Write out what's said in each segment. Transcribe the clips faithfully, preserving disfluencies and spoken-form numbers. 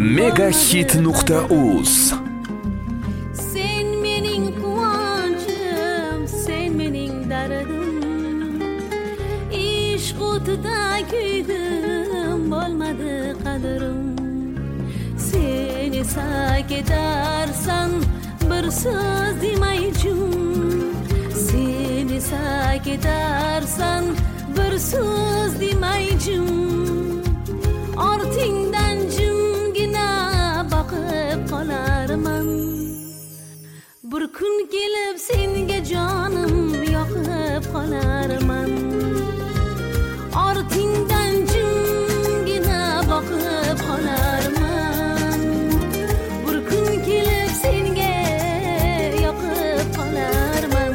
Megahit nuqta uz. Sen mening quvonchim, sen mening dardim. Ishq o'tida kuydim, bo'lmadi qadrim. Sen esa ketarsan bir so'z demay jim. Sen esa ketarsan bir so'z demay jim. Ortingdan jimgina boqib qolarman. Bir kun kelib senga jonim yoqib qolarman. Ortingdan jimgina boqib qolarman. Bir kun kelib senga yoqib qolarman.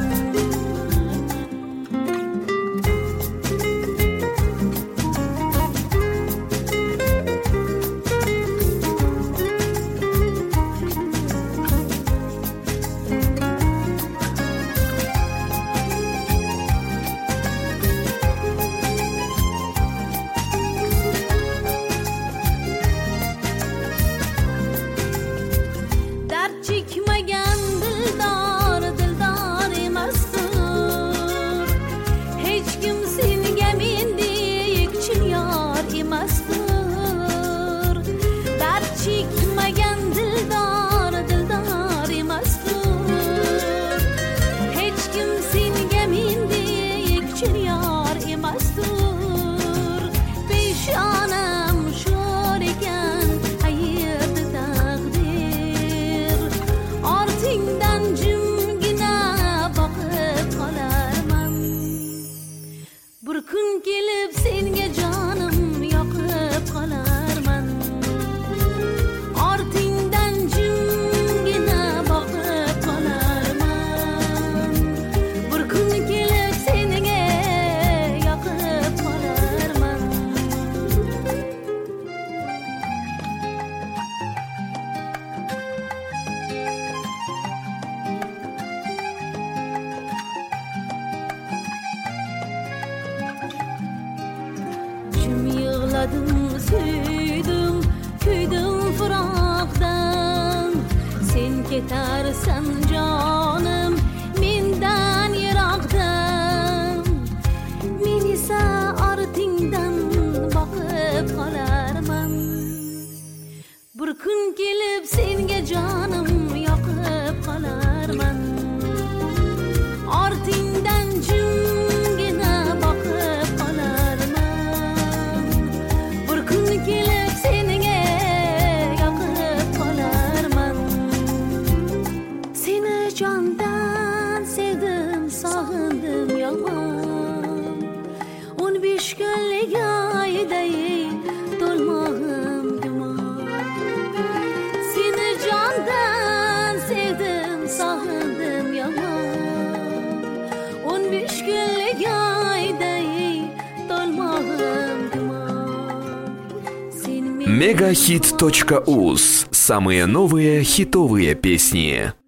Chekmagan dildor dildor emasdir. Hech kim senga mendek chin yor emasdir. Dard chekmagan dildor dildor emasdir. Hech kim senga mendek chin yor emasdir. Peshonam sho'r ekan qayerda taqdir. Ortingdan jimgina boqib qolarman. Bir kun kelib senga jonim yoqib qolarman. Ortingdan jimgina boqib qolarman. Bir kun kelib senga yoqib qolarman. Jim yig'ladim, suydim, kuydim firoqdan. Sen ketarsan jonim mendan yiroqdan. Men esa ortingdan boqib qolarman. Bir kun kelib senga jonim yoqib qolarman. Ortingdan jimgina boqib qolarman. Bir kun kelib senga yoqib qolarman. Seni jondan sevdim, sog'indim yomon. o'n besh kunlik oyday to'lmog'im gumon. Seni jondan sevdim, sog'indim yomon. o'n besh kunlik oyday to'lmog'im gumon. Sen Megahit точка уз. Самые новые хитовые песни.